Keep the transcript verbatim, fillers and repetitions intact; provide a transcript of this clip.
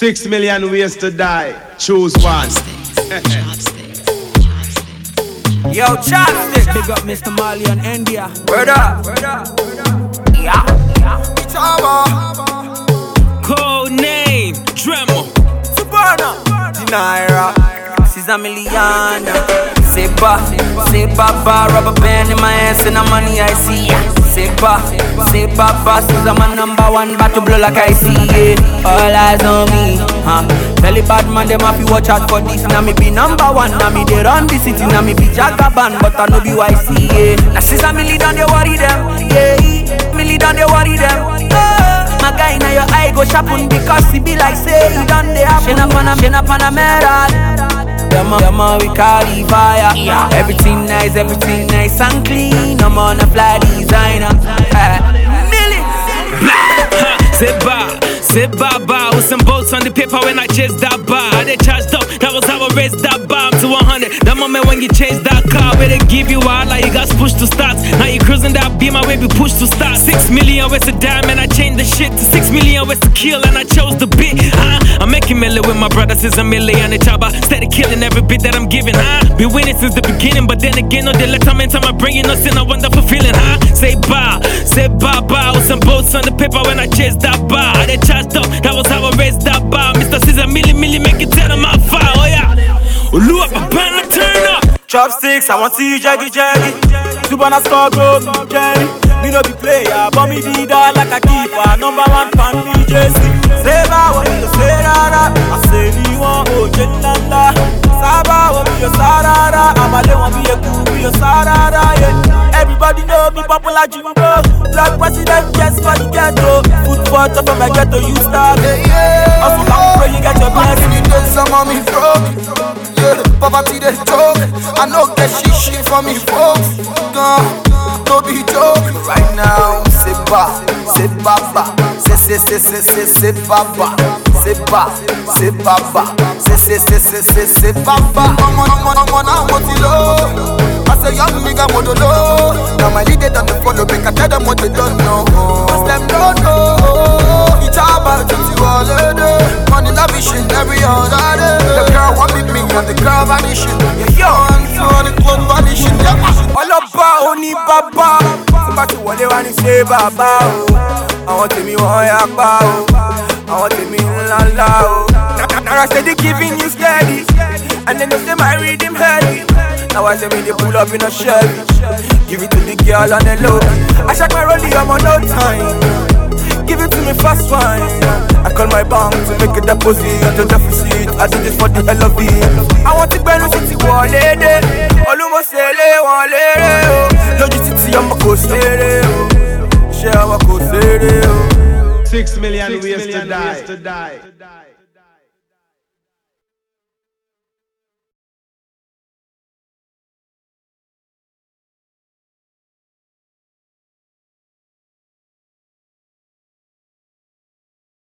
Six million ways to die. Choose one. Yo, Chopstick. Big up Mister Mali and India. Word up. Word up. Yeah. Yeah. Code name Dremel. Suburna. Dinaira. She's a million. Say ba, say baba. Rubber band in my hands and the money I see. Say ba, say baba. She's a my number one. About to blow like I see. Yeah. All eyes on me. Huh? Tell the bad man them have to watch out for this. Now me be number one. Now me they run the city. Now me be Jagaban, but I know be Y C. Yeah. Now she's a million. They worry them. Yeah. Million. They worry them. Oh. My guy now your eye go sharpen because he be like say he done the happen. She na pana, she na Panamera. Yama, we carry fire. Yeah. Everything nice, everything nice and clean. I'm on a fly designer. Uh, Millie. Say ba, say baba. With some bolts on the paper when I chase that bar. They charged up, that was how I raised that bomb to one hundred. That moment when you chase that car, where they give you all like you got pushed to start. Now you cruising that beam, my way be pushed to start. Six million ways to die, man, I changed the shit to six million ways to kill, and I chose the beat. Huh? I'm making million with my brothers, is a million and chaba. Steady killing every bit that I'm giving, huh? Been winning since the beginning, but then again, no, they let time into my brain, us in a wonderful feeling, huh? Say ba, say baba. With some bolts on the paper when I chase that bar. They charged up, that was how I raised that bar. Mister Caesar, milli, milli, make it tell them I'm fire, oh yeah. Ulu up, my banner, turn up. Chopsticks, I want to see you jaggy jaggy. Suburna score goals, Jerry. Me no be player, but me did that like a keeper. Number one fan, D J C. Say ba, what you say, rara. I say ni one, oh, jelala. Saba, what you sarara. I'm a le one, be a cool, be a sarara, yeah. Everybody know me popular Jimbo. Black president, yes, for the ghetto. Food for top of my ghetto, you start. Also, come pray you get your blessing. You done some of me broke. Yeah, poverty they talk. I know that shit shit for me folks. No, no be joke. Right now, say ba, say baba. Say say say say say say baba. Say ba, say baba. Say say say say say say baba. I'm on, I'm on, I'm on, I'm on the low. I say young nigga modolo. Now my leader done the follow. Make I tell them what they don't know. Cause them don't know. It's about to see all of them. Money lavishing every other day. The girl want me, me and the girl vanishing. Yeah, yo, and so the clothes vanishing. All about only baba. Somebody want they want to say baba. I want to me one yakba. I want to me la la. Now I say they giving you steady, and then they say my rhythm heavy. Now I say me they pull up in a Chevy. Give it to the girl on the low. I shake my rollie, I'm on no time. Give it to me fast wine. I call my bank to make a deposit on the deficit. I do this for the hell of it. I want to burn the city wall lady. Almost say one lady. Logi city I'm a coast lady. Share I'm a coast lady. Six million ways to die.